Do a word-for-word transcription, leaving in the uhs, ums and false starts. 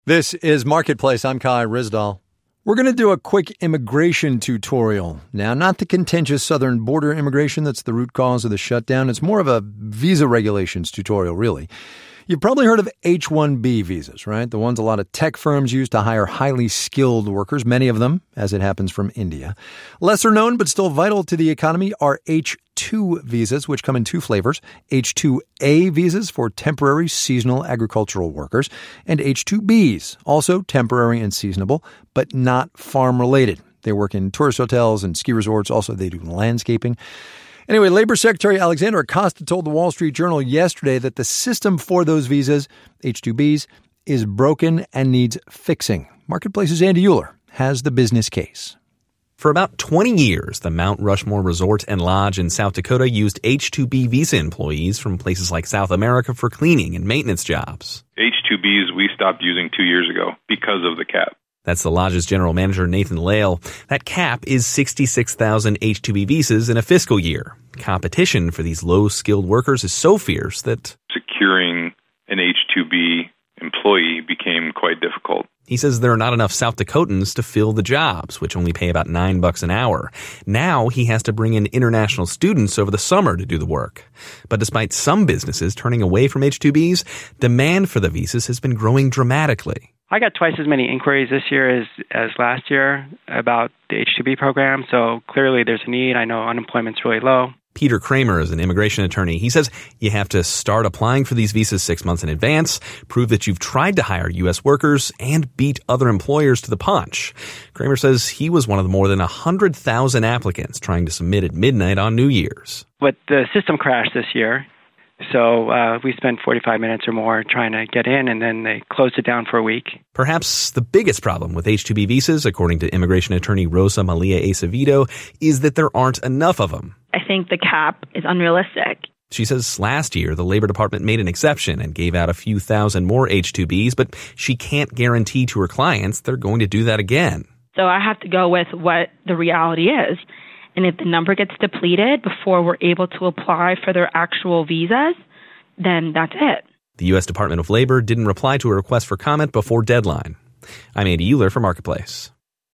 This is Marketplace. I'm Kai Rizdal. We're going to do a quick immigration tutorial. Now, not the contentious southern border immigration that's the root cause of the shutdown. It's more of a visa regulations tutorial, really. You've probably heard of H one B visas, right? The ones a lot of tech firms use to hire highly skilled workers, many of them, as it happens, from India. Lesser known but still vital to the economy are H two visas, which come in two flavors. H two A visas for temporary seasonal agricultural workers, and H two Bs, also temporary and seasonable, but not farm-related. They work in tourist hotels and ski resorts. Also, they do landscaping. Anyway, Labor Secretary Alexander Acosta told the Wall Street Journal yesterday that the system for those visas, H two Bs, is broken and needs fixing. Marketplace's Andy Euler has the business case. For about twenty years, the Mount Rushmore Resort and Lodge in South Dakota used H two B visa employees from places like South America for cleaning and maintenance jobs. H two Bs we stopped using two years ago because of the cap. That's the Lodge's general manager, Nathan Lale. That cap is sixty-six thousand H two B visas in a fiscal year. Competition for these low-skilled workers is so fierce that securing an H two B employee became quite difficult. He says there are not enough South Dakotans to fill the jobs, which only pay about nine bucks an hour. Now he has to bring in international students over the summer to do the work. But despite some businesses turning away from H two Bs, demand for the visas has been growing dramatically. I got twice as many inquiries this year as, as last year about the H two B program, so clearly there's a need. I know unemployment's really low. Peter Kramer is an immigration attorney. He says you have to start applying for these visas six months in advance, prove that you've tried to hire U S workers, and beat other employers to the punch. Kramer says he was one of the more than one hundred thousand applicants trying to submit at midnight on New Year's. But the system crashed this year, so uh, we spent forty-five minutes or more trying to get in, and then they closed it down for a week. Perhaps the biggest problem with H two B visas, according to immigration attorney Rosa Malia Acevedo, is that there aren't enough of them. I think the cap is unrealistic. She says last year the Labor Department made an exception and gave out a few thousand more H two Bs, but she can't guarantee to her clients they're going to do that again. So I have to go with what the reality is. And if the number gets depleted before we're able to apply for their actual visas, then that's it. The U S Department of Labor didn't reply to a request for comment before deadline. I'm Andy Euler for Marketplace.